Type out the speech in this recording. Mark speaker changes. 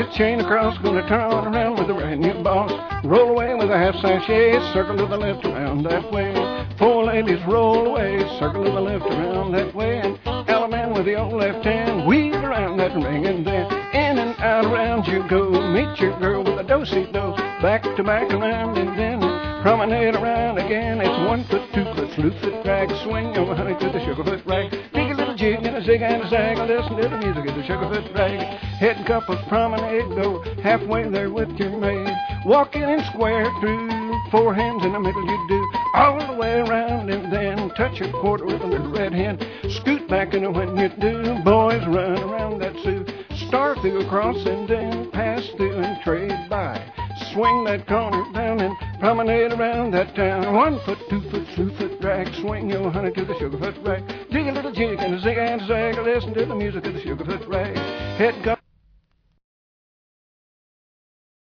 Speaker 1: chain across, gonna turn around with a brand new boss. Roll away with a half sachet, circle to the left, around that way. Four ladies roll away, circle to the left, around that way. And Allemande with the old left hand, weave around that ring, and then in and out around you go. Meet your girl with a do-si-do, back to back around, and then promenade around again. It's 1 foot, 2 foot, slew foot drag, swing your honey to the sugarfoot rag. Dig a little jig and a zig and a zag, listen to the music of the sugarfoot rag. Head couples promenade, go halfway there with your maid. Walk in and square through, 4 hands in the middle you do, all the way around, and then touch your quarter with a little red hen. Scoot back, and when you do, boys run around that Sioux. Star through across and then pass through and trade by. Swing that corner down and promenade around that town. 1 foot, 2 foot, slew foot drag, swing your honey to the sugarfoot rag. Dig a little jig and a zig and a zag, listen to the music of the sugarfoot rag. Head